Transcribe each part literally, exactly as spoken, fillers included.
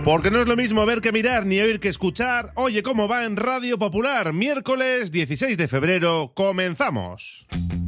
Porque no es lo mismo ver que mirar ni oír que escuchar. Oye, ¿cómo va en Radio Popular? Miércoles dieciséis de febrero, comenzamos.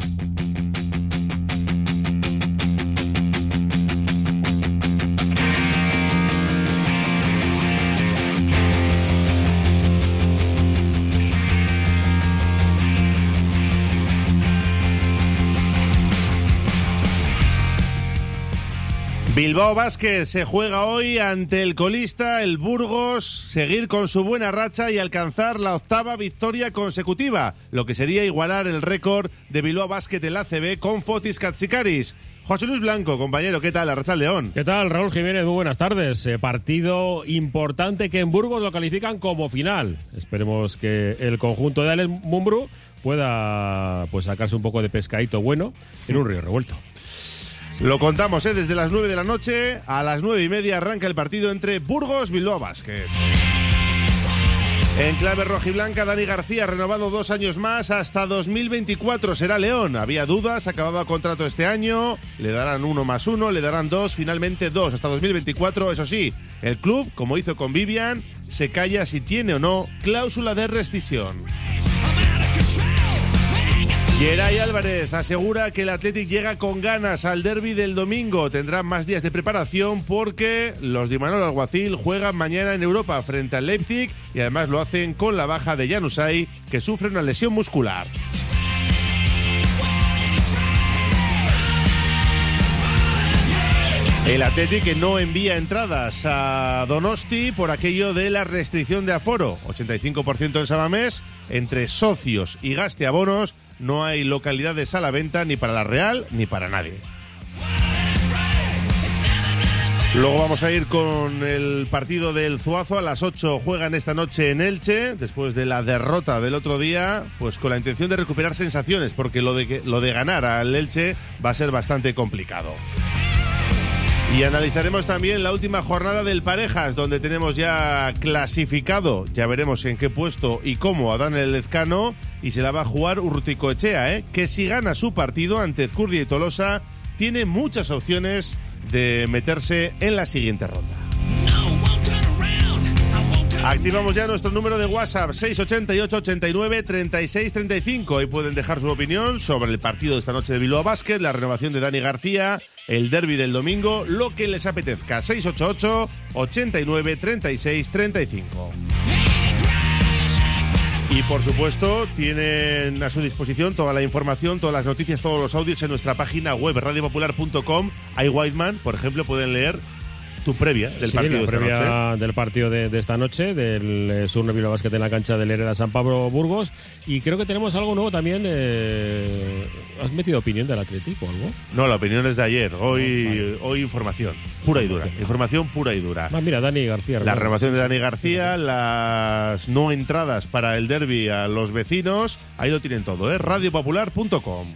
Bilbao Basket se juega hoy ante el colista, el Burgos, seguir con su buena racha y alcanzar la octava victoria consecutiva, lo que sería igualar el récord de Bilbao Basket en la A C B con Fotis Katsikaris. José Luis Blanco, compañero, ¿qué tal? Arratsaldeon. ¿Qué tal, Raúl Jiménez? Muy buenas tardes. Eh, partido importante que en Burgos lo califican como final. Esperemos que el conjunto de Alex Mumbrú pueda pues sacarse un poco de pescadito bueno en un río revuelto. Lo contamos, ¿eh? Desde las nueve de la noche a las nueve y media arranca el partido entre Burgos Bilbao Basket. En clave rojiblanca, Dani García, renovado dos años más hasta dos mil veinticuatro, será León. Había dudas, acababa contrato este año, le darán uno más uno, le darán dos, finalmente dos, hasta dos mil veinticuatro. Eso sí, el club, como hizo con Vivian, se calla si tiene o no cláusula de rescisión. Geray Álvarez asegura que el Athletic llega con ganas al derbi del domingo. Tendrán más días de preparación porque los de Imanol Alguacil juegan mañana en Europa frente al Leipzig y además lo hacen con la baja de Januzaj, que sufre una lesión muscular. El Athletic que no envía entradas a Donosti por aquello de la restricción de aforo. ochenta y cinco por ciento en Samamés, entre socios y gaste abonos. No hay localidades a la venta ni para la Real ni para nadie. Luego vamos a ir con el partido del Zuazo. A las ocho juegan esta noche en Elche, después de la derrota del otro día, pues con la intención de recuperar sensaciones, porque lo de, lo de ganar al Elche va a ser bastante complicado. Y analizaremos también la última jornada del Parejas, donde tenemos ya clasificado, ya veremos en qué puesto y cómo, a Daniel Lezcano, y se la va a jugar Urruticoechea, ¿eh? que si gana su partido ante Ezcurdia y Tolosa, tiene muchas opciones de meterse en la siguiente ronda. Activamos ya nuestro número de WhatsApp, seis ochenta y ocho, ochenta y nueve, treinta y seis, treinta y cinco. Ahí pueden dejar su opinión sobre el partido de esta noche de Bilbao Basket, la renovación de Dani García, el derbi del domingo, lo que les apetezca. seis ochenta y ocho, ochenta y nueve, treinta y seis, treinta y cinco. Y por supuesto tienen a su disposición toda la información, todas las noticias, todos los audios en nuestra página web radio popular punto com. Hay Whiteman, por ejemplo, pueden leer tu previa del sí, partido la de esta previa noche. del partido de, de esta noche, del eh, Surne Bilbao Basket en la cancha del Hereda San Pablo Burgos. Y creo que tenemos algo nuevo también. Eh, ¿Has metido opinión del Atlético o algo? No, la opinión es de ayer. Hoy, no, vale. hoy información pura y dura. Información pura y dura. Ah, mira, Dani García. La renovación de Dani García, las no entradas para el derbi a los vecinos. Ahí lo tienen todo, ¿eh? radio popular punto com.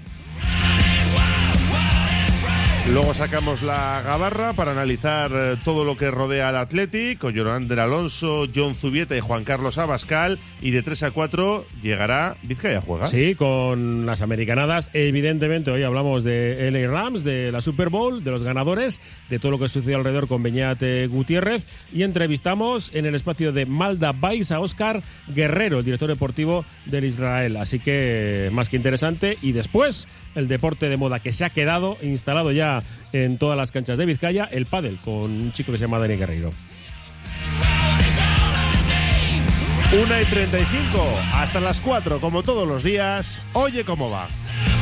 Luego sacamos la gabarra para analizar eh, todo lo que rodea al Athletic, con Jonander Alonso, John Zubieta y Juan Carlos Abascal, y de tres a cuatro llegará Vizcaya Juega. Sí, con las americanadas. Evidentemente hoy hablamos de L A Rams, de la Super Bowl, de los ganadores, de todo lo que sucede alrededor con Beñat Gutiérrez, y entrevistamos en el espacio de Malda Vice a Óscar Guerrero, el director deportivo del Israel. Así que más que interesante. Y después el deporte de moda que se ha quedado instalado ya en todas las canchas de Vizcaya, el pádel, con un chico que se llama Dani Guerreiro. una y treinta y cinco, hasta las cuatro, como todos los días. Oye, ¿cómo va?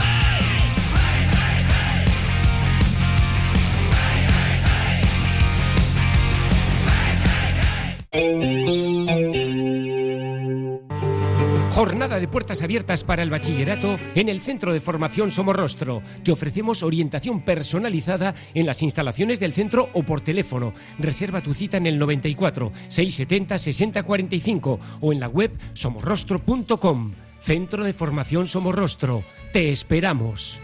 Jornada de puertas abiertas para el bachillerato en el Centro de Formación Somorrostro. Te ofrecemos orientación personalizada en las instalaciones del centro o por teléfono. Reserva tu cita en el noventa y cuatro, seiscientos setenta, sesenta cuarenta y cinco o en la web somorrostro punto com. Centro de Formación Somorrostro. Te esperamos.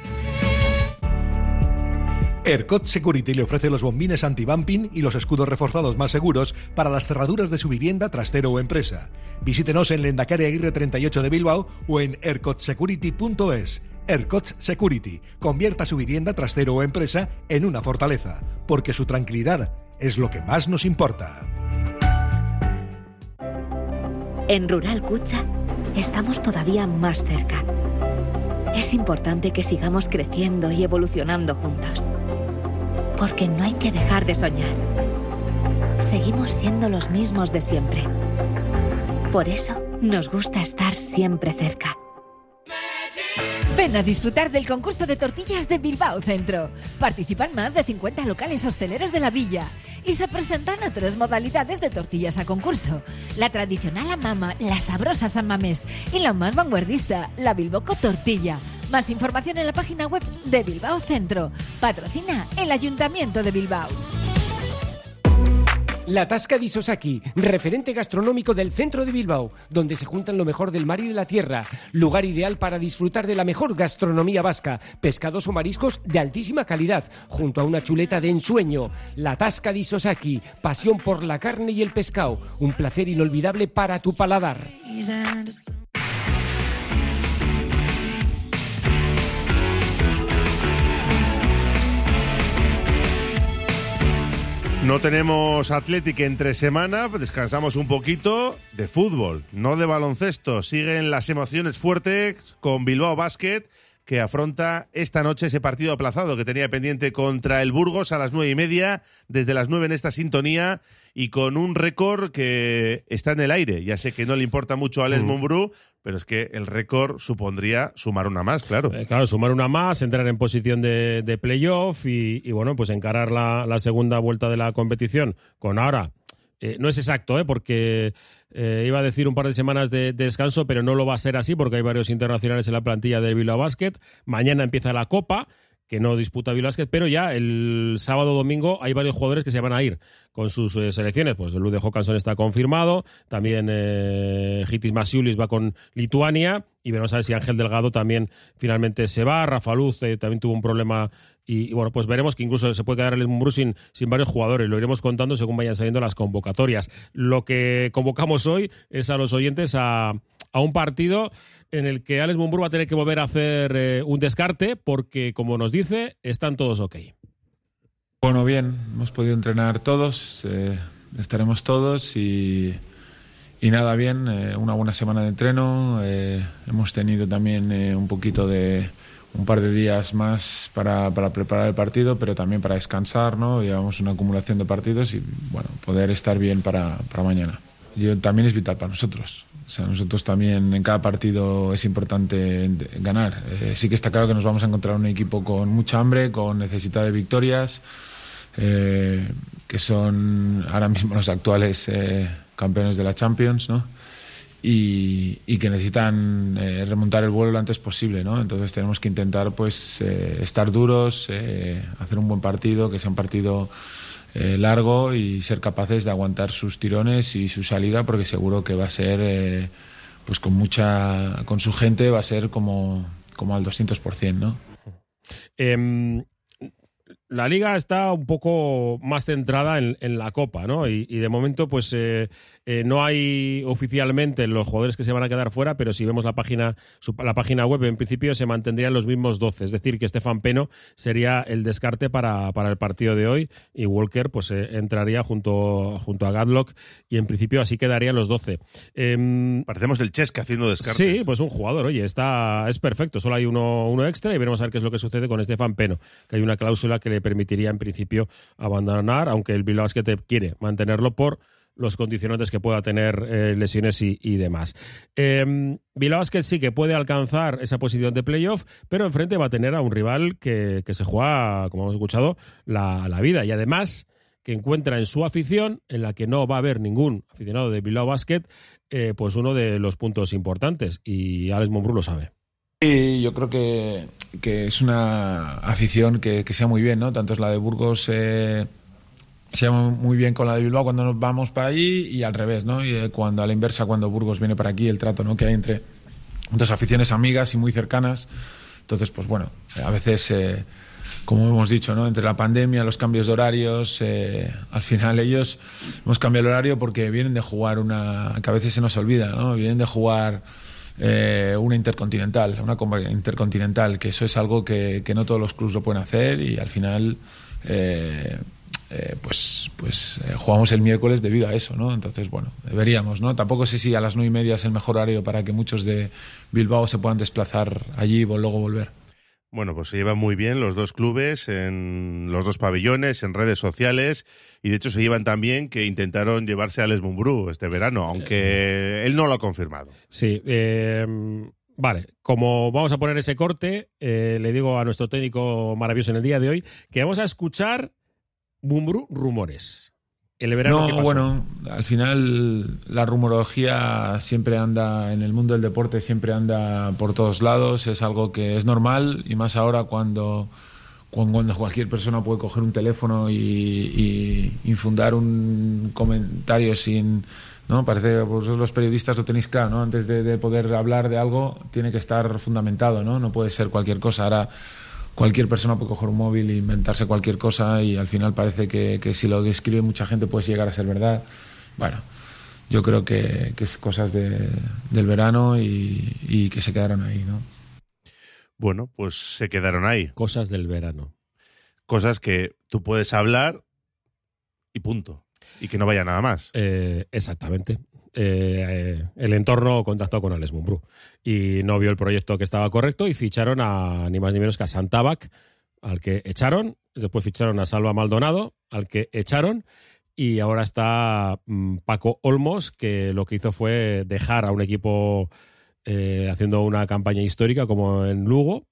ERCOT Security le ofrece los bombines anti-bumping y los escudos reforzados más seguros para las cerraduras de su vivienda, trastero o empresa. Visítenos en Lehendakari Aguirre treinta y ocho de Bilbao o en ercot security punto es. ERCOT Security. Convierta su vivienda, trastero o empresa en una fortaleza, porque su tranquilidad es lo que más nos importa. En Rural Kutxa estamos todavía más cerca. Es importante que sigamos creciendo y evolucionando juntos. Porque no hay que dejar de soñar. Seguimos siendo los mismos de siempre. Por eso nos gusta estar siempre cerca. Ven a disfrutar del concurso de tortillas de Bilbao Centro. Participan más de cincuenta locales hosteleros de la villa y se presentan a tres modalidades de tortillas a concurso. La tradicional a mama, la sabrosa San Mamés y la más vanguardista, la Bilboco Tortilla. Más información en la página web de Bilbao Centro. Patrocina el Ayuntamiento de Bilbao. La Tasca di Sosaki, referente gastronómico del centro de Bilbao, donde se juntan lo mejor del mar y de la tierra. Lugar ideal para disfrutar de la mejor gastronomía vasca, pescados o mariscos de altísima calidad, junto a una chuleta de ensueño. La Tasca di Sosaki, pasión por la carne y el pescado, un placer inolvidable para tu paladar. No tenemos Athletic entre semana, descansamos un poquito de fútbol, no de baloncesto. Siguen las emociones fuertes con Bilbao Basket, que afronta esta noche ese partido aplazado que tenía pendiente contra el Burgos a las nueve y media, desde las nueve en esta sintonía, y con un récord que está en el aire. Ya sé que no le importa mucho a Alex mm. Mumbrú, pero es que el récord supondría sumar una más, claro. Eh, claro, sumar una más, entrar en posición de, de playoff y, y, bueno, pues encarar la, la segunda vuelta de la competición con ahora. Eh, no es exacto, ¿eh? porque eh, iba a decir un par de semanas de, de descanso, pero no lo va a ser así porque hay varios internacionales en la plantilla del Bilbao Basket. Mañana empieza la Copa, que no disputa Bilbao Basket, pero ya el sábado domingo hay varios jugadores que se van a ir con sus eh, selecciones. Pues Lude Håkansson está confirmado, también eh, Hitis Masiulis va con Lituania, y veremos a ver si Ángel Delgado también finalmente se va. Rafa Luz eh, también tuvo un problema y, y bueno, pues veremos que incluso se puede quedar el Mumbrú sin, sin varios jugadores. Lo iremos contando según vayan saliendo las convocatorias. Lo que convocamos hoy es a los oyentes a, a un partido en el que Alex Mumbrú va a tener que volver a hacer eh, un descarte porque, como nos dice, están todos ok. Bueno, bien, hemos podido entrenar todos, eh, estaremos todos y, y nada, bien, eh, una buena semana de entreno. Eh, hemos tenido también eh, un poquito de, un par de días más para, para preparar el partido, pero también para descansar, ¿no? Llevamos una acumulación de partidos y, bueno, poder estar bien para, para mañana. Y también es vital para nosotros. O sea, nosotros también en cada partido es importante ganar. Eh, sí que está claro que nos vamos a encontrar un equipo con mucha hambre, con necesidad de victorias, eh, que son ahora mismo los actuales eh, campeones de la Champions, ¿no? Y, y que necesitan eh, remontar el vuelo lo antes posible, ¿no? Entonces tenemos que intentar pues eh, estar duros, eh, hacer un buen partido, que sea un partido Eh, largo y ser capaces de aguantar sus tirones y su salida, porque seguro que va a ser eh, pues con mucha con su gente va a ser como, como al doscientos por ciento, ¿no? Eh, la liga está un poco más centrada en, en la Copa, ¿no? Y, y de momento, pues eh, eh, no hay oficialmente los jugadores que se van a quedar fuera, pero si vemos la página su, la página web, en principio se mantendrían los mismos doce. Es decir, que Stefan Peno sería el descarte para, para el partido de hoy y Walker pues eh, entraría junto, junto a Gadlock y en principio así quedarían los doce. Eh, Parecemos el Chesca haciendo descartes. Sí, pues un jugador, oye, está es perfecto. Solo hay uno, uno extra y veremos a ver qué es lo que sucede con Stefan Peno, que hay una cláusula que le permitiría en principio abandonar, aunque el Bilbao Basket quiere mantenerlo por los condicionantes que pueda tener, eh, lesiones y, y demás. Eh, Bilbao Basket sí que puede alcanzar esa posición de playoff, pero enfrente va a tener a un rival que, que se juega, como hemos escuchado, la, la vida, y además que encuentra en su afición, en la que no va a haber ningún aficionado de Bilbao Basket, eh, pues uno de los puntos importantes, y Alex Mumbrú lo sabe. Sí, yo creo que, que es una afición que, que sea muy bien, ¿no? Tanto es la de Burgos, eh, se llama muy bien con la de Bilbao cuando nos vamos para allí y al revés, ¿no? Y cuando a la inversa, cuando Burgos viene para aquí, el trato, ¿no?, que hay entre dos aficiones amigas y muy cercanas. Entonces, pues bueno, a veces, eh, como hemos dicho, ¿no?, entre la pandemia, los cambios de horarios, eh, al final ellos hemos cambiado el horario porque vienen de jugar una, que a veces se nos olvida, ¿no? Vienen de jugar Eh, una intercontinental, una Copa Intercontinental, que eso es algo que, que no todos los clubes lo pueden hacer y al final eh, eh, pues pues eh, jugamos el miércoles debido a eso, ¿no? Entonces, bueno, veríamos, ¿no? Tampoco sé si a las nueve y media es el mejor horario para que muchos de Bilbao se puedan desplazar allí y luego volver. Bueno, pues se llevan muy bien los dos clubes en los dos pabellones, en redes sociales, y de hecho se llevan tan bien que intentaron llevarse a Les Mumbrú este verano, aunque él no lo ha confirmado. Sí, eh, vale, como vamos a poner ese corte, eh, le digo a nuestro técnico maravilloso en el día de hoy que vamos a escuchar Mumbrú rumores. El verano no, que pasó. Bueno, al final la rumorología siempre anda en el mundo del deporte, siempre anda por todos lados, es algo que es normal, y más ahora cuando, cuando cualquier persona puede coger un teléfono y, y infundar un comentario sin... ¿no? Parece que vosotros los periodistas lo tenéis claro, ¿no? Antes de, de poder hablar de algo tiene que estar fundamentado, ¿no? No puede ser cualquier cosa. Ahora cualquier persona puede coger un móvil e inventarse cualquier cosa, y al final parece que, que si lo describe mucha gente puede llegar a ser verdad. Bueno, yo creo que, que es cosas de, del verano y, y que se quedaron ahí, ¿no? Bueno, pues se quedaron ahí. Cosas del verano. Cosas que tú puedes hablar y punto. Y que no vaya nada más. Eh, exactamente. Eh, eh, el entorno contactó con Alex Mumbrú y no vio el proyecto que estaba correcto, y ficharon a ni más ni menos que a Santabac, al que echaron. Después ficharon a Salva Maldonado, al que echaron, y ahora está mm, Paco Olmos, que lo que hizo fue dejar a un equipo eh, haciendo una campaña histórica como en Lugo,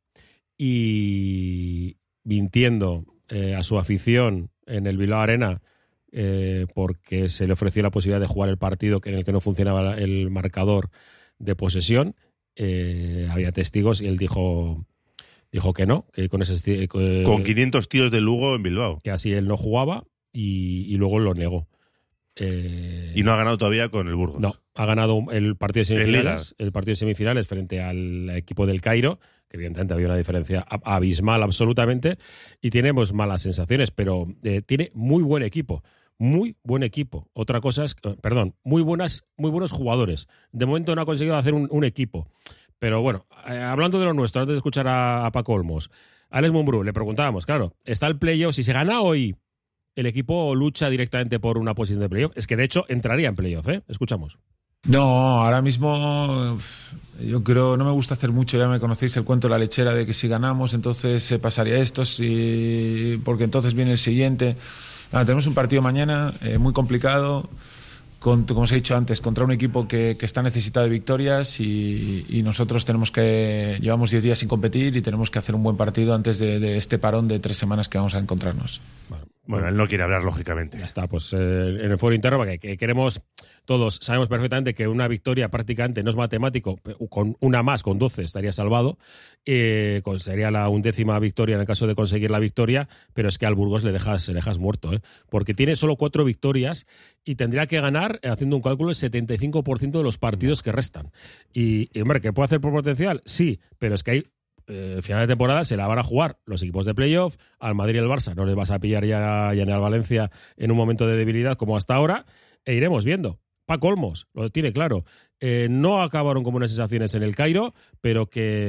y mintiendo eh, a su afición en el Bilbao Arena, Eh, porque se le ofreció la posibilidad de jugar el partido en el que no funcionaba el marcador de posesión. Eh, había testigos y él dijo dijo que no, que con ese eh, con quinientos tíos de Lugo en Bilbao, que así él no jugaba, y, y luego lo negó. Eh, y no ha ganado todavía con el Burgos. No, ha ganado el partido de semifinales, el partido de semifinales frente al equipo del Cairo, que evidentemente había una diferencia abismal absolutamente, y tenemos malas sensaciones, pero eh, tiene muy buen equipo. Muy buen equipo. Otra cosa es, perdón, muy buenas, muy buenos jugadores. De momento no ha conseguido hacer un, un equipo. Pero bueno, eh, hablando de lo nuestro, antes de escuchar a, a Paco Olmos, a Alex Mumbrú le preguntábamos, claro, está el playoff, si se gana hoy, el equipo lucha directamente por una posición de playoff. Es que de hecho entraría en playoff, ¿eh? Escuchamos. No, ahora mismo yo creo, no me gusta hacer mucho, ya me conocéis el cuento de la lechera de que si ganamos entonces se pasaría esto, si, porque entonces viene el siguiente. Ah, tenemos un partido mañana eh, muy complicado, con, como os he dicho antes, contra un equipo que, que está necesitado de victorias, y, y nosotros tenemos que llevamos diez días sin competir y tenemos que hacer un buen partido antes de, de este parón de tres semanas que vamos a encontrarnos. Bueno, bueno, él no quiere hablar, lógicamente. Ya está, pues eh, en el foro interno, porque que queremos, todos sabemos perfectamente que una victoria prácticamente no es matemático, con una más, con doce, estaría salvado, eh, sería la undécima victoria en el caso de conseguir la victoria, pero es que al Burgos le dejas, le dejas muerto, ¿eh? Porque tiene solo cuatro victorias y tendría que ganar, haciendo un cálculo, el setenta y cinco por ciento de los partidos que restan. Y, y hombre, ¿qué puede hacer por potencial? Sí, pero es que hay Eh, final de temporada se la van a jugar los equipos de playoff. Al Madrid y al Barça no les vas a pillar ya, ya ni al Valencia en un momento de debilidad como hasta ahora, e iremos viendo. Paco Olmos lo tiene claro. Eh, no acabaron con buenas sensaciones en el Cairo, pero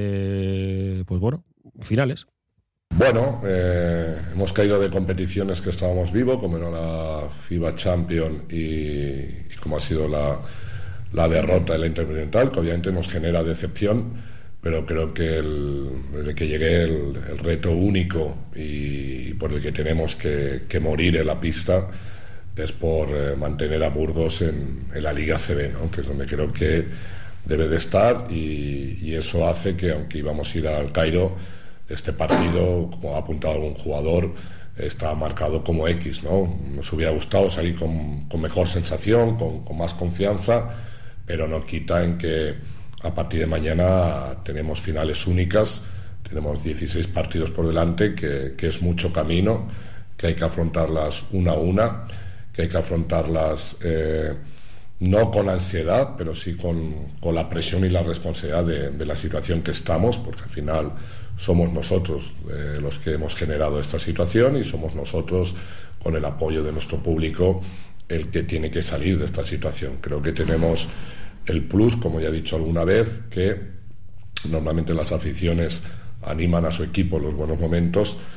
que, pues bueno, finales. Bueno, eh, hemos caído de competiciones que estábamos vivos, como era la FIBA Champions y, y como ha sido la, la derrota de la Intercontinental, que obviamente nos genera decepción. Pero creo que el, desde que llegué el, el reto único y por el que tenemos que, que morir en la pista es por eh, mantener a Burgos en, en la Liga C B, ¿no? Que es donde creo que debe de estar, y, y eso hace que, aunque íbamos a ir al Cairo, este partido, como ha apuntado algún jugador, está marcado como X, ¿no? Nos hubiera gustado salir con, con mejor sensación, con, con más confianza, pero no quita en que a partir de mañana tenemos finales únicas, tenemos dieciséis partidos por delante, que, que es mucho camino, que hay que afrontarlas una a una, que hay que afrontarlas eh, no con ansiedad, pero sí con, con la presión y la responsabilidad de, de la situación que estamos, porque al final somos nosotros eh, los que hemos generado esta situación, y somos nosotros, con el apoyo de nuestro público, el que tiene que salir de esta situación. Creo que tenemos el plus, como ya he dicho alguna vez, que normalmente las aficiones animan a su equipo en los buenos momentos,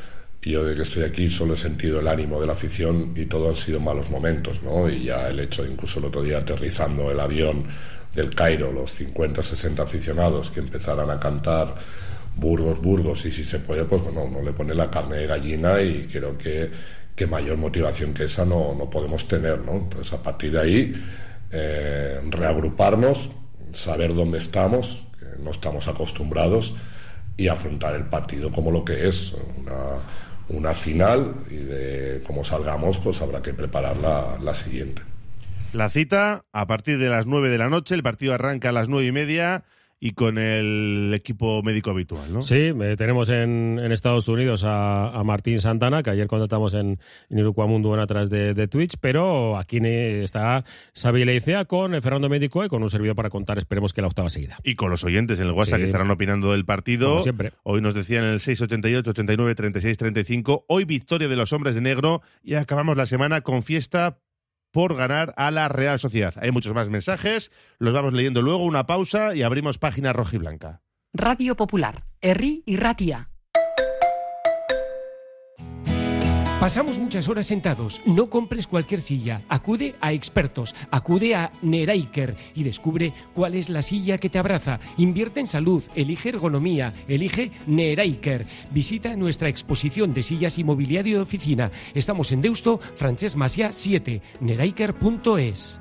y yo de que estoy aquí solo he sentido el ánimo de la afición y todo han sido malos momentos, ¿no? Y ya el hecho, incluso el otro día aterrizando el avión del Cairo, los cincuenta, sesenta aficionados que empezaran a cantar Burgos, Burgos, y si se puede, pues bueno, uno le pone la carne de gallina, y creo que, que mayor motivación que esa no, no podemos tener, ¿no? Entonces, a partir de ahí, eh, reagruparnos, saber dónde estamos, que no estamos acostumbrados, y afrontar el partido como lo que es, una, una final, y de cómo salgamos, pues habrá que preparar la, la siguiente. La cita a partir de las nueve de la noche, el partido arranca a las nueve y media y con el equipo médico habitual, ¿no? Sí, eh, tenemos en, en Estados Unidos a, a Martín Santana, que ayer contactamos en, en Irucuamundu a través de, de Twitch, pero aquí está Xavi Leicea con eh, Fernando Médico y con un servidor para contar, esperemos que la octava seguida. Y con los oyentes en el WhatsApp, sí, que estarán opinando del partido. Como siempre. Hoy nos decían en el seis ochenta y ocho, ochenta y nueve, treinta y seis, treinta y cinco, hoy victoria de los hombres de negro, y acabamos la semana con fiesta por ganar a la Real Sociedad. Hay muchos más mensajes, los vamos leyendo luego, una pausa y abrimos página rojiblanca. Radio Popular, Herri y Ratia. Pasamos muchas horas sentados. No compres cualquier silla. Acude a expertos. Acude a Neraiker y descubre cuál es la silla que te abraza. Invierte en salud. Elige ergonomía. Elige Neraiker. Visita nuestra exposición de sillas y mobiliario de oficina. Estamos en Deusto, Francesc Macià siete. neraiker punto es.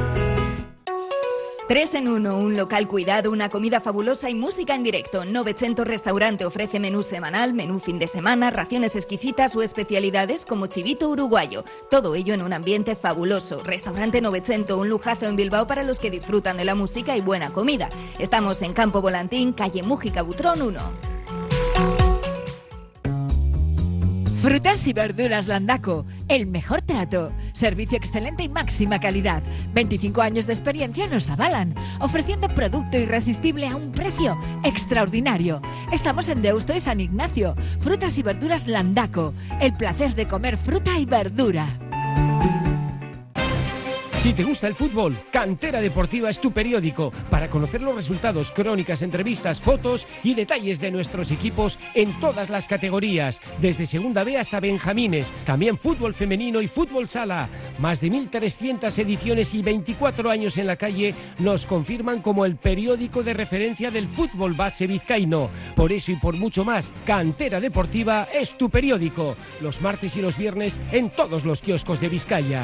Tres en uno, un local cuidado, una comida fabulosa y música en directo. Novecento Restaurante ofrece menú semanal, menú fin de semana, raciones exquisitas o especialidades como chivito uruguayo. Todo ello en un ambiente fabuloso. Restaurante Novecento, un lujazo en Bilbao para los que disfrutan de la música y buena comida. Estamos en Campo Volantín, calle Mújica Butrón uno. Frutas y verduras Landaco, el mejor trato, servicio excelente y máxima calidad. veinticinco años de experiencia nos avalan, ofreciendo producto irresistible a un precio extraordinario. Estamos en Deusto y San Ignacio. Frutas y verduras Landaco, el placer de comer fruta y verdura. Si te gusta el fútbol, Cantera Deportiva es tu periódico para conocer los resultados, crónicas, entrevistas, fotos y detalles de nuestros equipos en todas las categorías, desde Segunda B hasta Benjamines, también fútbol femenino y fútbol sala. Más de mil trescientas ediciones y veinticuatro años en la calle nos confirman como el periódico de referencia del fútbol base vizcaíno. Por eso y por mucho más, Cantera Deportiva es tu periódico. Los martes y los viernes en todos los kioscos de Vizcaya.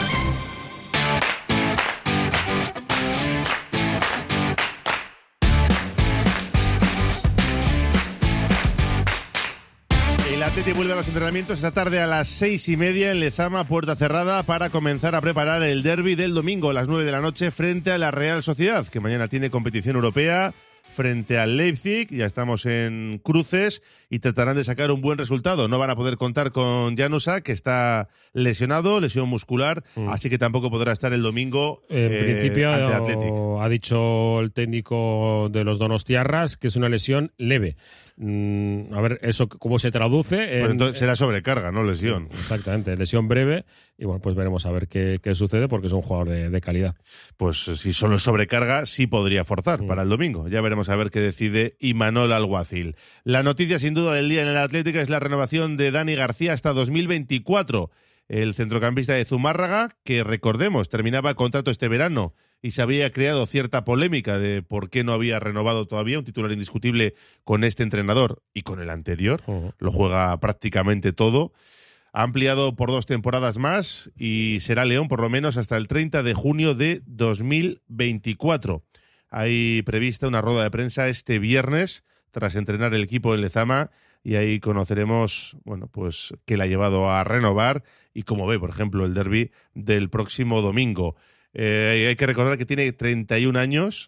El Atleti vuelve a los entrenamientos esta tarde a las seis y media en Lezama, puerta cerrada, para comenzar a preparar el derbi del domingo a las nueve de la noche frente a la Real Sociedad, que mañana tiene competición europea frente al Leipzig. Ya estamos en cruces y tratarán de sacar un buen resultado. No van a poder contar con Llanusa, que está lesionado, lesión muscular, mm. así que tampoco podrá estar el domingo en eh, principio ante Athletic. Ha dicho el técnico de los donostiarras que es una lesión leve. Mm, a ver, eso cómo se traduce. En, bueno, entonces será sobrecarga, no lesión. Exactamente, lesión breve. Y bueno, pues veremos a ver qué, qué sucede, porque es un jugador de, de calidad. Pues si solo es sobrecarga, sí podría forzar mm. para el domingo. Ya veremos a ver qué decide Imanol Alguacil. La noticia sin duda del día en el Atlético es la renovación de Dani García hasta dos mil veinticuatro. El centrocampista de Zumárraga, que recordemos, terminaba contrato este verano y se había creado cierta polémica de por qué no había renovado todavía, un titular indiscutible con este entrenador y con el anterior. Uh-huh. Lo juega prácticamente todo. Ha ampliado por dos temporadas más y será León por lo menos hasta el treinta de junio de dos mil veinticuatro. Hay prevista una rueda de prensa este viernes tras entrenar el equipo en Lezama y ahí conoceremos, bueno, pues qué le ha llevado a renovar y cómo ve, por ejemplo, el derbi del próximo domingo. Eh, hay que recordar que tiene treinta y un años,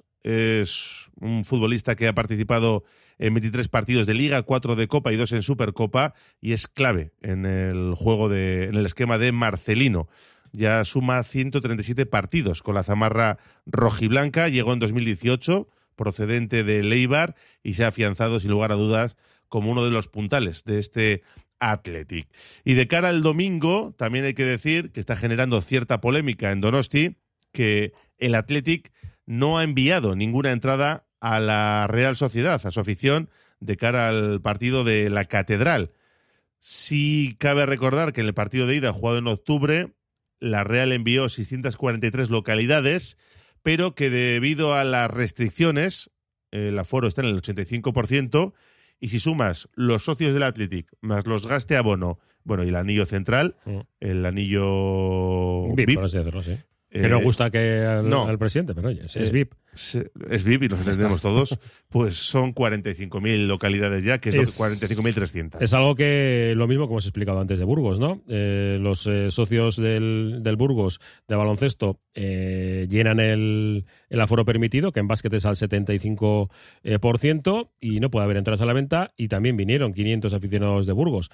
es un futbolista que ha participado en veintitrés partidos de Liga, cuatro de Copa y dos en Supercopa, y es clave en el juego de, en el esquema de Marcelino. Ya suma ciento treinta y siete partidos con la zamarra rojiblanca, llegó en dos mil dieciocho, procedente de Eibar, y se ha afianzado sin lugar a dudas como uno de los puntales de este Athletic. Y de cara al domingo, también hay que decir que está generando cierta polémica en Donosti, que el Athletic no ha enviado ninguna entrada a la Real Sociedad, a su afición, de cara al partido de la Catedral. Sí cabe recordar que en el partido de ida, jugado en octubre, la Real envió seiscientas cuarenta y tres localidades, pero que debido a las restricciones, el aforo está en el ochenta y cinco por ciento, y si sumas los socios del Athletic más los gaste abono, bueno, y el anillo central, mm. el anillo V I P, V I P, por así decirlo, sí. Eh, que no gusta que al, no, al presidente, pero oye, es, eh, es V I P. Es, es V I P y nos entendemos todos, pues son cuarenta y cinco mil localidades ya, que es, es cuarenta y cinco mil trescientas. Es algo que, lo mismo como os he explicado antes de Burgos, ¿no? Eh, los eh, socios del, del Burgos de baloncesto eh, llenan el, el aforo permitido, que en básquet es al setenta y cinco por ciento, y no puede haber entradas a la venta, y también vinieron quinientos aficionados de Burgos.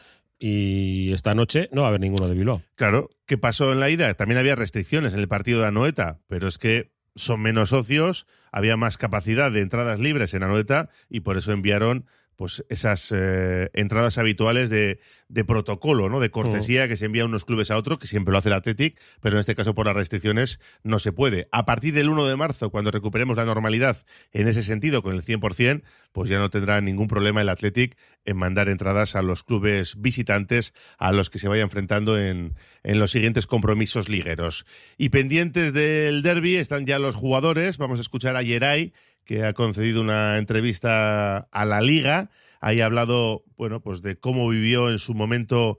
Y esta noche no va a haber ninguno de Bilbao. Claro, ¿qué pasó en la ida? También había restricciones en el partido de Anoeta, pero es que son menos socios, había más capacidad de entradas libres en Anoeta y por eso enviaron pues esas eh, entradas habituales de, de protocolo, ¿no? De cortesía, uh-huh. que se envía a unos clubes a otros, que siempre lo hace el Athletic, pero en este caso por las restricciones no se puede. A partir del uno de marzo, cuando recuperemos la normalidad en ese sentido con el cien por ciento, pues ya no tendrá ningún problema el Athletic en mandar entradas a los clubes visitantes a los que se vaya enfrentando en, en los siguientes compromisos ligueros. Y pendientes del derbi están ya los jugadores. Vamos a escuchar a Yeray, que ha concedido una entrevista a la Liga. Ahí ha hablado, bueno, pues de cómo vivió en su momento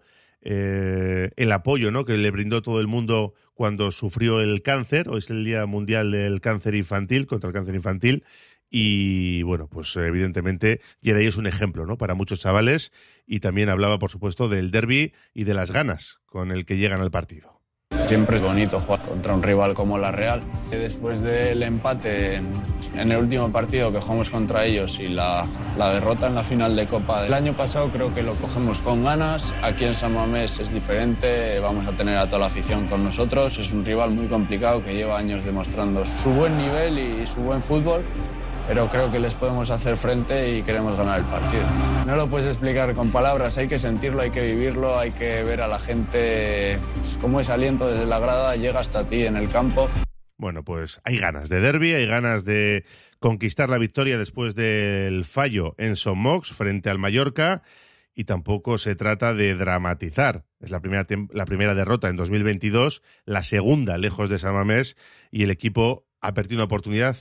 eh, el apoyo, ¿no?, que le brindó todo el mundo cuando sufrió el cáncer. Hoy es el Día Mundial del Cáncer Infantil, contra el cáncer infantil. Y bueno, pues evidentemente Yeray es un ejemplo, ¿no?, para muchos chavales. Y también hablaba, por supuesto, del derbi y de las ganas con el que llegan al partido. Siempre es bonito jugar contra un rival como la Real. Después del empate en, en el último partido que jugamos contra ellos y la, la derrota en la final de Copa del año pasado, creo que lo cogemos con ganas. Aquí en San Mamés es diferente, vamos a tener a toda la afición con nosotros. Es un rival muy complicado que lleva años demostrando su buen nivel y su buen fútbol, pero creo que les podemos hacer frente y queremos ganar el partido. No lo puedes explicar con palabras, hay que sentirlo, hay que vivirlo, hay que ver a la gente, pues, cómo ese aliento desde la grada llega hasta ti en el campo. Bueno, pues hay ganas de derbi, hay ganas de conquistar la victoria después del fallo en Son Mox frente al Mallorca, y tampoco se trata de dramatizar. Es la primera, la primera derrota en dos mil veintidós, la segunda lejos de San Mamés, y el equipo ha perdido una oportunidad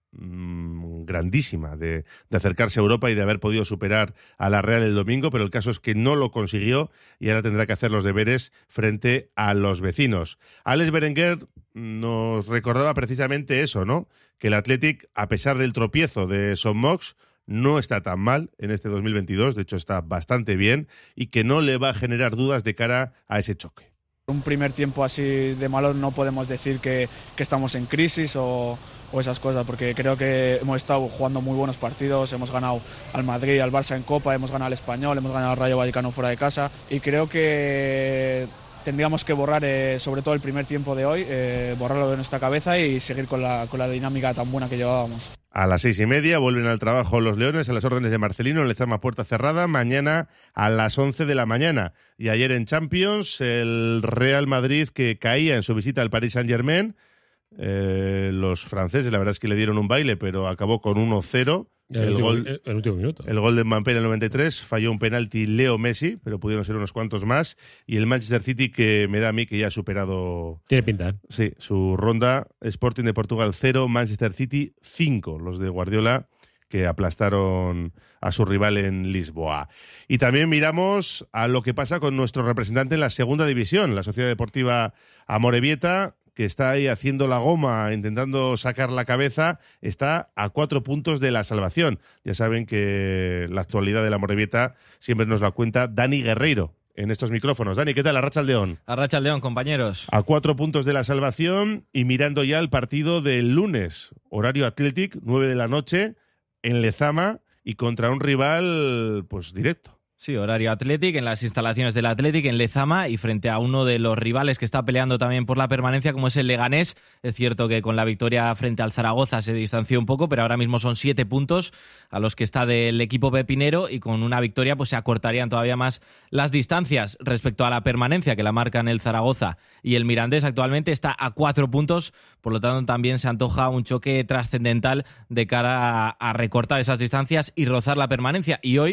grandísima de, de acercarse a Europa y de haber podido superar a la Real el domingo, pero el caso es que no lo consiguió y ahora tendrá que hacer los deberes frente a los vecinos. Alex Berenguer nos recordaba precisamente eso, ¿no?, que el Athletic, a pesar del tropiezo de Son Mox, no está tan mal en este dos mil veintidós, de hecho está bastante bien, y que no le va a generar dudas de cara a ese choque. Un primer tiempo así de malo no podemos decir que, que estamos en crisis o, o esas cosas, porque creo que hemos estado jugando muy buenos partidos, hemos ganado al Madrid, al Barça en Copa, hemos ganado al Español, hemos ganado al Rayo Vallecano fuera de casa, y creo que tendríamos que borrar eh, sobre todo el primer tiempo de hoy, eh, borrarlo de nuestra cabeza y seguir con la, con la dinámica tan buena que llevábamos. A las seis y media vuelven al trabajo los Leones a las órdenes de Marcelino en Lezama puerta cerrada, mañana a las once de la mañana. Y ayer en Champions, el Real Madrid, que caía en su visita al Paris Saint-Germain, eh, los franceses la verdad es que le dieron un baile, pero acabó con uno cero. El, el, último, gol, el último minuto. El gol de Mbappé en el noventa y tres, falló un penalti Leo Messi, pero pudieron ser unos cuantos más. Y el Manchester City, que me da a mí que ya ha superado... Tiene pinta, ¿eh? Sí, su ronda. Sporting de Portugal cero, Manchester City cinco, los de Guardiola, que aplastaron a su rival en Lisboa. Y también miramos a lo que pasa con nuestro representante en la segunda división, la Sociedad Deportiva Amorebieta, que está ahí haciendo la goma, intentando sacar la cabeza, está a cuatro puntos de la salvación. Ya saben que la actualidad de la Amorebieta siempre nos la cuenta Dani Guerreiro en estos micrófonos. Dani, ¿qué tal? Arratsaldeón. Arratsaldeón, compañeros. A cuatro puntos de la salvación y mirando ya el partido del lunes. Horario Athletic, nueve de la noche, en Lezama y contra un rival, pues, directo. Sí, horario Athletic, en las instalaciones del Athletic, en Lezama, y frente a uno de los rivales que está peleando también por la permanencia, como es el Leganés. Es cierto que con la victoria frente al Zaragoza se distanció un poco, pero ahora mismo son siete puntos a los que está del equipo pepinero, y con una victoria pues se acortarían todavía más las distancias respecto a la permanencia, que la marcan el Zaragoza y el Mirandés. Actualmente está a cuatro puntos, por lo tanto también se antoja un choque trascendental de cara a, a recortar esas distancias y rozar la permanencia. Y hoy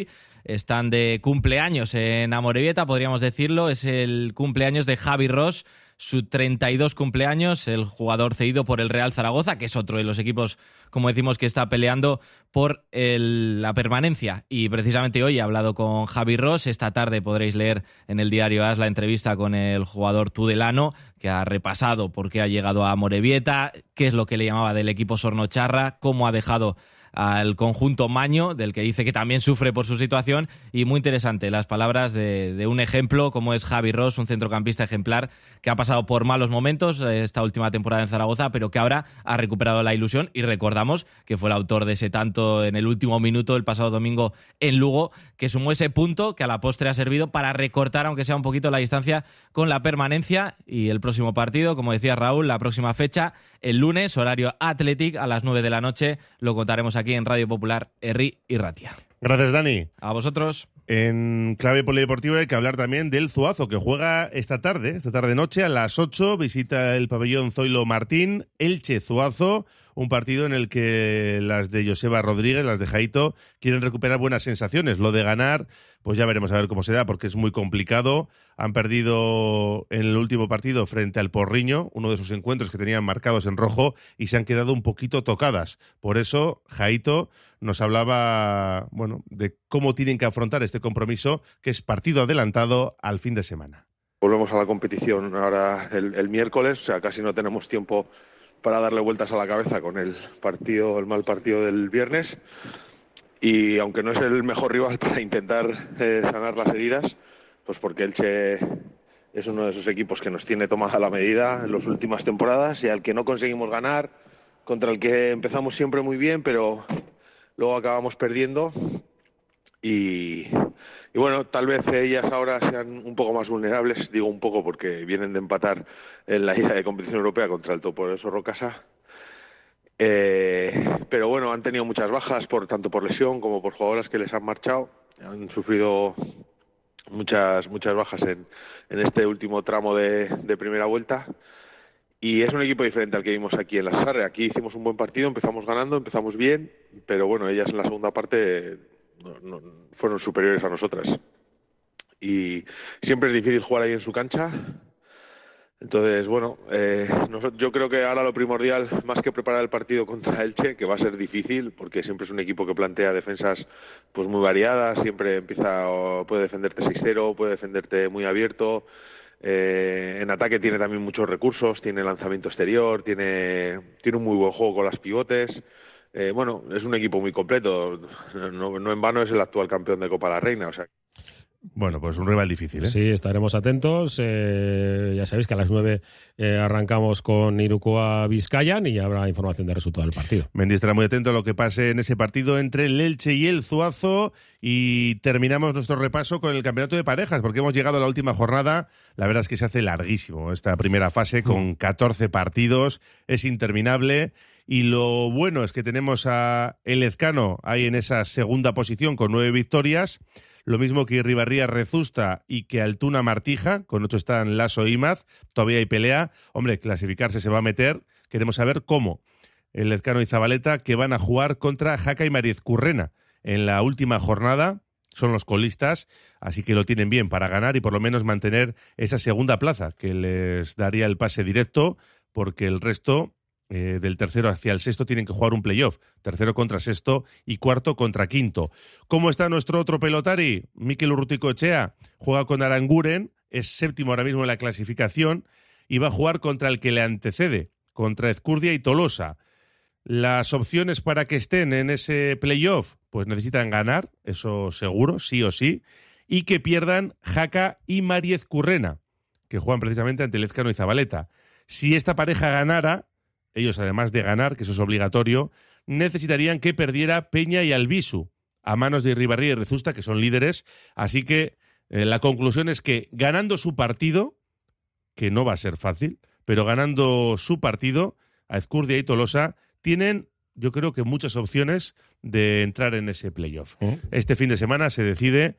están de cumpleaños en Amorebieta, podríamos decirlo. Es el cumpleaños de Javi Ross, su treinta y dos cumpleaños, el jugador cedido por el Real Zaragoza, que es otro de los equipos, como decimos, que está peleando por el, la permanencia. Y precisamente hoy he hablado con Javi Ross. Esta tarde podréis leer en el diario AS la entrevista con el jugador tudelano, que ha repasado por qué ha llegado a Amorebieta, qué es lo que le llamaba del equipo sornocharra, cómo ha dejado al conjunto maño, del que dice que también sufre por su situación, y muy interesante las palabras de, de un ejemplo como es Javi Ross, un centrocampista ejemplar que ha pasado por malos momentos esta última temporada en Zaragoza, pero que ahora ha recuperado la ilusión, y recordamos que fue el autor de ese tanto en el último minuto el pasado domingo en Lugo, que sumó ese punto que a la postre ha servido para recortar, aunque sea un poquito, la distancia con la permanencia. Y el próximo partido, como decía Raúl, la próxima fecha, el lunes, horario Athletic, a las nueve de la noche, lo contaremos aquí en Radio Popular, Herri y Ratia. Gracias, Dani. A vosotros. En clave polideportiva hay que hablar también del Zuazo, que juega esta tarde, esta tarde-noche, a las ocho, visita el pabellón Zoilo Martín, Elche-Zuazo, un partido en el que las de Joseba Rodríguez, las de Jaito, quieren recuperar buenas sensaciones. Lo de ganar, pues ya veremos a ver cómo se da, porque es muy complicado. Han perdido en el último partido frente al Porriño, uno de sus encuentros que tenían marcados en rojo, y se han quedado un poquito tocadas. Por eso, Jaito nos hablaba, bueno, de cómo tienen que afrontar este compromiso, que es partido adelantado al fin de semana. Volvemos a la competición ahora el, el miércoles, o sea, casi no tenemos tiempo para darle vueltas a la cabeza con el partido, el mal partido del viernes. Y aunque no es el mejor rival para intentar eh, sanar las heridas, pues porque Elche es uno de esos equipos que nos tiene tomada la medida en las últimas temporadas y al que no conseguimos ganar, contra el que empezamos siempre muy bien, pero luego acabamos perdiendo. Y, y bueno, tal vez ellas ahora sean un poco más vulnerables, digo un poco porque vienen de empatar en la ida de competición europea contra el Topoderoso Rocasa. Eh, pero bueno, han tenido muchas bajas, por tanto por lesión como por jugadoras que les han marchado. Han sufrido muchas muchas bajas en, en este último tramo de, de primera vuelta. Y es un equipo diferente al que vimos aquí en la Sarre. Aquí hicimos un buen partido, empezamos ganando, empezamos bien, pero bueno, ellas en la segunda parte no, no, fueron superiores a nosotras. Y siempre es difícil jugar ahí en su cancha. Entonces, bueno, eh, nosotros, yo creo que ahora lo primordial, más que preparar el partido contra Elche, que va a ser difícil, porque siempre es un equipo que plantea defensas pues muy variadas, siempre empieza, puede defenderte seis cero, puede defenderte muy abierto, eh, en ataque tiene también muchos recursos, tiene lanzamiento exterior, tiene, tiene un muy buen juego con las pivotes. Eh, bueno, es un equipo muy completo, no, no en vano es el actual campeón de Copa de la Reina, o sea. Bueno, pues un rival difícil, ¿eh? Sí, estaremos atentos. Eh, ya sabéis que a las nueve eh, arrancamos con Irukoa Vizcayan y habrá información de resultado del partido. Mendy estará muy atento a lo que pase en ese partido entre el Elche y el Zuazo, y terminamos nuestro repaso con el campeonato de parejas, porque hemos llegado a la última jornada. La verdad es que se hace larguísimo esta primera fase con catorce partidos, es interminable. Y lo bueno es que tenemos a El Lezcano ahí en esa segunda posición con nueve victorias. Lo mismo que Irribarría Rezusta y que Altuna Martija, con ocho están Lasso y Imaz, todavía hay pelea. Hombre, clasificarse se va a meter, queremos saber cómo. El Lezcano y Zabaleta, que van a jugar contra Jaca y Mariezcurrena en la última jornada, son los colistas, así que lo tienen bien para ganar y por lo menos mantener esa segunda plaza, que les daría el pase directo, porque el resto... Eh, del tercero hacia el sexto tienen que jugar un playoff, tercero contra sexto y cuarto contra quinto. ¿Cómo está nuestro otro pelotari? Mikel Urruticoechea juega con Aranguren, es séptimo ahora mismo en la clasificación y va a jugar contra el que le antecede, contra Ezcurdia y Tolosa. Las opciones para que estén en ese playoff, pues necesitan ganar, eso seguro, sí o sí, y que pierdan Jaca y Mariezcurrena, que juegan precisamente ante Lezcano y Zabaleta. Si esta pareja ganara, ellos, además de ganar, que eso es obligatorio, necesitarían que perdiera Peña y Albisu a manos de Irribarría y Rezusta, que son líderes. Así que eh, la conclusión es que ganando su partido, que no va a ser fácil, pero ganando su partido, a Ezcurdia y Tolosa tienen, yo creo que muchas opciones de entrar en ese playoff. ¿Eh? Este fin de semana se decide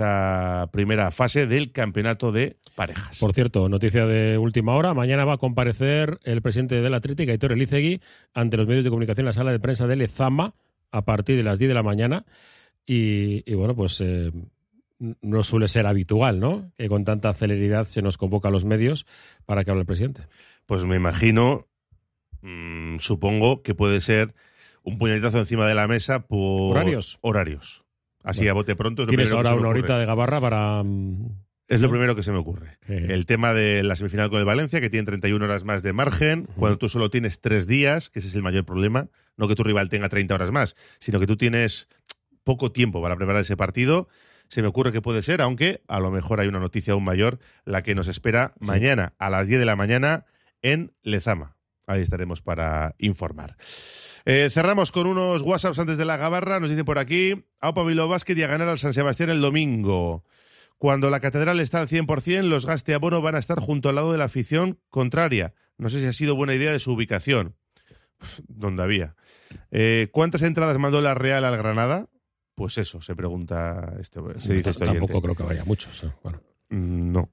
esa primera fase del campeonato de parejas. Por cierto, noticia de última hora, mañana va a comparecer el presidente del Athletic, Aitor Elizegui, ante los medios de comunicación en la sala de prensa de Lezama a partir de las diez de la mañana. y, y bueno, pues eh, no suele ser habitual, ¿no?, que con tanta celeridad se nos convoca a los medios para que hable el presidente. Pues me imagino, mmm, supongo que puede ser un puñetazo encima de la mesa por... ¿Horarios? Horarios. Así Bueno, a bote pronto. Es lo tienes primero que ahora se me una ocurre. horita de gabarra para... mm, Es lo primero que se me ocurre. Sí. El tema de la semifinal con el Valencia, que tiene treinta y una horas más de margen, Ujú. cuando tú solo tienes tres días, que ese es el mayor problema, no que tu rival tenga treinta horas más, sino que tú tienes poco tiempo para preparar ese partido. Se me ocurre que puede ser, aunque a lo mejor hay una noticia aún mayor, la que nos espera Sí. mañana a las diez de la mañana en Lezama. Ahí estaremos para informar. Eh, cerramos con unos WhatsApps antes de la gabarra. Nos dicen por aquí: Aupa Bilbao Basket y a ganar al San Sebastián el domingo. Cuando la catedral está al cien por ciento, los Gasteabono van a estar junto al lado de la afición contraria. No sé si ha sido buena idea de su ubicación. Pues, ¿dónde había? Eh, ¿Cuántas entradas mandó la Real al Granada? Pues eso, se pregunta, este, se dice este Tampoco oyente. creo que vaya muchos. ¿eh? Bueno. Mm, No.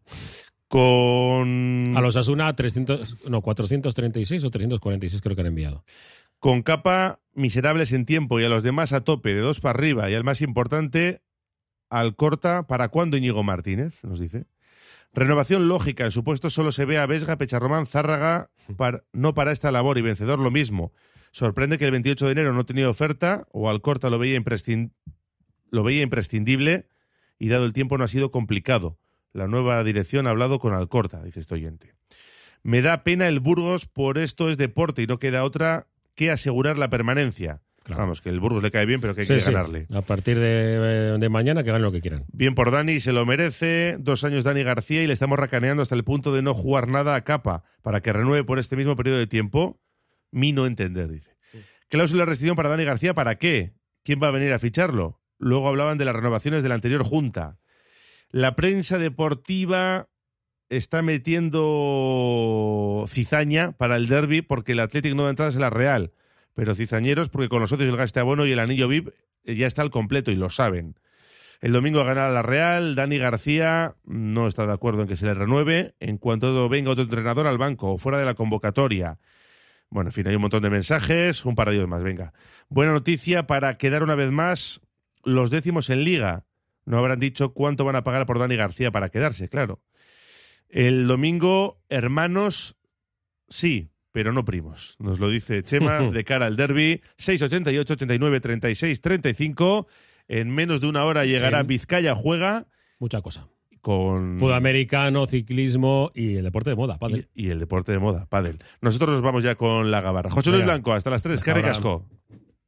Con... A los Asuna, trescientos, no, cuatrocientos treinta y seis o trescientos cuarenta y seis creo que han enviado. Con Capa, miserables en tiempo, y a los demás a tope, de dos para arriba. Y al más importante, al corta, ¿para cuándo Íñigo Martínez? Nos dice. Renovación lógica. En su puesto solo se ve a Vesga, Pecharromán, Zárraga, para, no para esta labor, y Vencedor lo mismo. Sorprende que el veintiocho de enero no tenía oferta, o al corta lo veía, imprescind- lo veía imprescindible, y dado el tiempo no ha sido complicado. La nueva dirección ha hablado con Alcorta, dice este oyente. Me da pena el Burgos, por esto es deporte y no queda otra que asegurar la permanencia. Claro. Vamos, que el Burgos le cae bien, pero que hay Sí, que sí. ganarle. A partir de, de mañana que ganen lo que quieran. Bien por Dani, se lo merece. Dos años Dani García y le estamos racaneando hasta el punto de no jugar nada a Capa para que renueve por este mismo periodo de tiempo. Mi no entender, dice. Sí. Cláusula de rescisión para Dani García, ¿para qué? ¿Quién va a venir a ficharlo? Luego hablaban de las renovaciones de la anterior junta. La prensa deportiva está metiendo cizaña para el derbi porque el Athletic no da entradas en la Real, pero cizañeros porque con los socios del Gasteabono y el anillo V I P ya está al completo y lo saben. El domingo ganará la Real. Dani García no está de acuerdo en que se le renueve. En cuanto venga otro entrenador al banco o fuera de la convocatoria. Bueno, en fin, hay un montón de mensajes, un par de ellos más, venga. Buena noticia para quedar una vez más los décimos en Liga. No habrán dicho cuánto van a pagar por Dani García para quedarse, claro. El domingo, hermanos, sí, pero no primos. Nos lo dice Chema de cara al derbi. seis ochenta y ocho, ochenta y nueve, treinta y seis, treinta y cinco. En menos de una hora llegará Sí. Vizcaya Juega. Mucha cosa. Con... Fútbol americano, ciclismo y el deporte de moda, pádel. Y, y el deporte de moda, pádel. Nosotros nos vamos ya con la gabarra. José Luis Venga. Blanco, hasta las tres. Hasta Qué ahora. ricasco.